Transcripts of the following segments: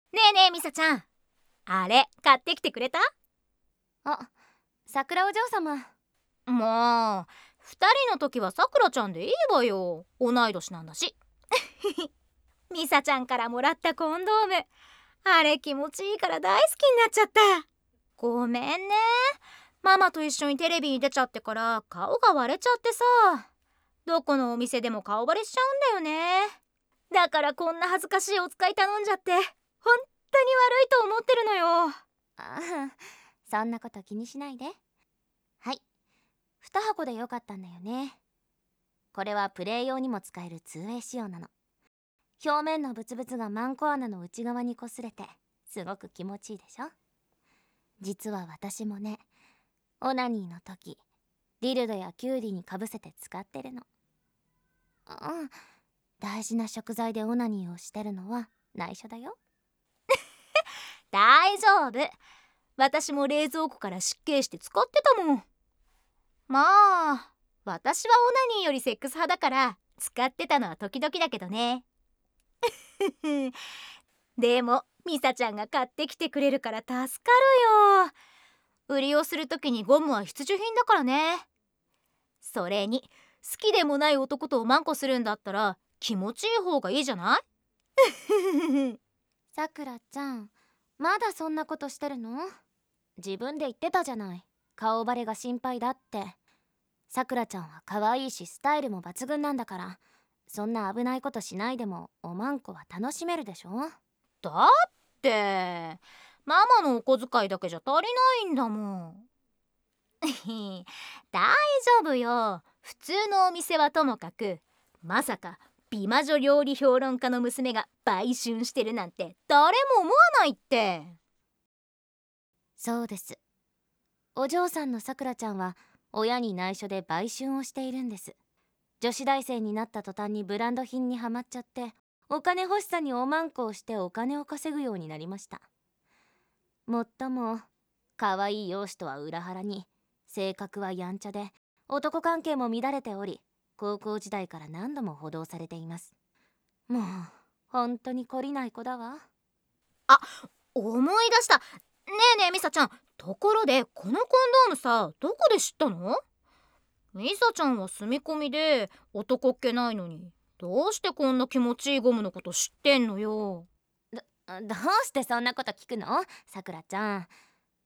ねえねえミサちゃん、あれ買ってきてくれた？ あ、桜お嬢様。 もう二人の時はさくらちゃんでいいわよ、同い年なんだし。ミサちゃんからもらったコンドーム、あれ気持ちいいから大好きになっちゃった。ごめんね、ママと一緒にテレビに出ちゃってから顔が割れちゃってさ、どこのお店でも顔バレしちゃうんだよね。だからこんな恥ずかしいお使い頼んじゃって本当に悪いと思ってるのよ。 あそんなこと気にしないで。はい、2箱でよかったんだよね。これはプレイ用にも使える 2way 仕様なの。表面のブツブツがマンコ穴の内側に擦れてすごく気持ちいいでしょ。実は私もね、オナニーの時ディルドやキュウリにかぶせて使ってるの。大事な食材でオナニーをしてるのは内緒だよ。 大丈夫、私も冷蔵庫から湿気して使ってたもん。まあ私はオナニーよりセックス派だから使ってたのは時々だけどね。でもミサちゃんが買ってきてくれるから助かるよ。売りをする時にゴムは必需品だからね。それに好きでもない男とおまんこするんだったら気持ちいい方がいいじゃない？ さくらちゃん、まだそんなことしてるの？自分で言ってたじゃない、顔バレが心配だって。さくらちゃんは可愛いしスタイルも抜群なんだから、そんな危ないことしないでもおまんこは楽しめるでしょ。 だってママのお小遣いだけじゃ足りないんだもん。大丈夫よ、普通のお店はともかく、まさか美魔女料理評論家の娘が売春してるなんて誰も思わないって。 そうです。お嬢さんのさくらちゃんは親に内緒で売春をしているんです。女子大生になった途端にブランド品にはまっちゃって、お金欲しさにおまんこをしてお金を稼ぐようになりました。もっとも可愛い容姿とは裏腹に性格はやんちゃで、男関係も乱れており、高校時代から何度も補導されています。もう本当に懲りない子だわ。 あ、思い出した。ねえねえミサちゃん、ところでこのコンドームさ、どこで知ったの？ミサちゃんは住み込みで男っ気ないのに、どうしてこんな気持ちいいゴムのこと知ってんのよ。 どうしてそんなこと聞くの、さくらちゃん。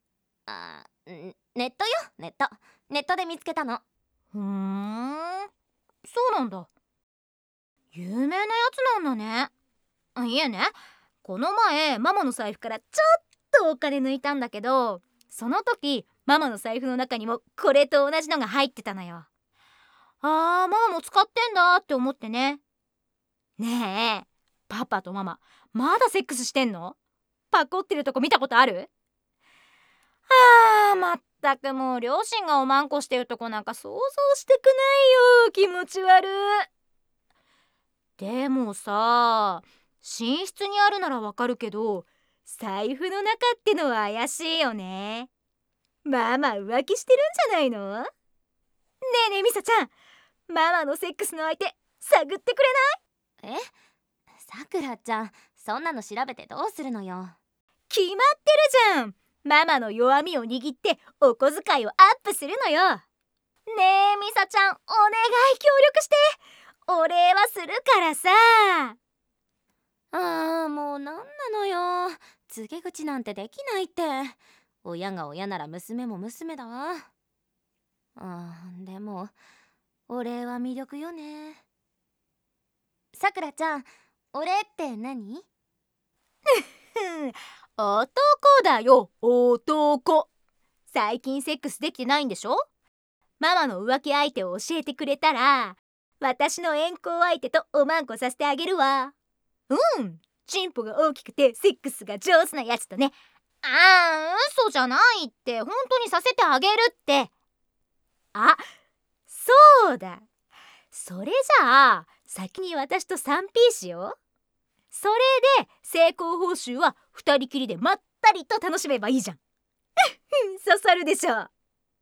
ネットよ、ネット。ネットで見つけたの。 ふーん、そうなんだ。有名なやつなんだね。いえね、この前ママの財布からちょっとお金抜いたんだけど、その時ママの財布の中にもこれと同じのが入ってたのよ。ママも使ってんだって思ってね。ねえ、パパとママまだセックスしてんの？パコってるとこ見たことある？まったくもう両親がおまんこしてるとこなんか想像してくないよ、気持ち悪い。でもさ、寝室にあるならわかるけど、財布の中ってのは怪しいよね。ママ浮気してるんじゃないの？ねえねえミサちゃん、ママのセックスの相手探ってくれない？ え、さくらちゃん、そんなの調べてどうするのよ。 決まってるじゃん。ママの弱みを握ってお小遣いをアップするのよ。ねえミサちゃん、お願い協力して。お礼はするからさ。 もうなんなのよ、告げ口なんてできないって。親が親なら娘も娘だわ。でもお礼は魅力よね。さくらちゃん、お礼って何？ 男だよ、男。最近セックスできてないんでしょ？ママの浮気相手を教えてくれたら、私の遠行相手とおまんこさせてあげるわ。チンポが大きくてセックスが上手なやつとね。嘘じゃないって、本当にさせてあげるって。そうだ。それじゃあ先に私と 3P しよう。それで成功報酬は二人きりでまったりと楽しめばいいじゃん。刺さるでしょ。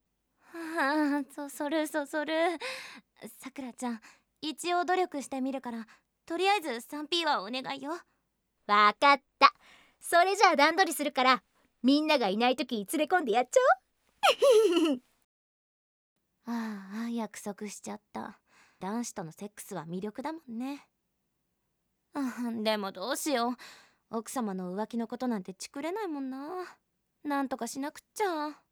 そそる。さくらちゃん、一応努力してみるから、とりあえず 3P はお願いよ。 わかった。 それじゃあ段取りするから、みんながいない時に連れ込んでやっちゃおう。 ああ、約束しちゃった。男子とのセックスは魅力だもんね。でもどうしよう。奥様の浮気のことなんてチクれないもんな。なんとかしなくっちゃ。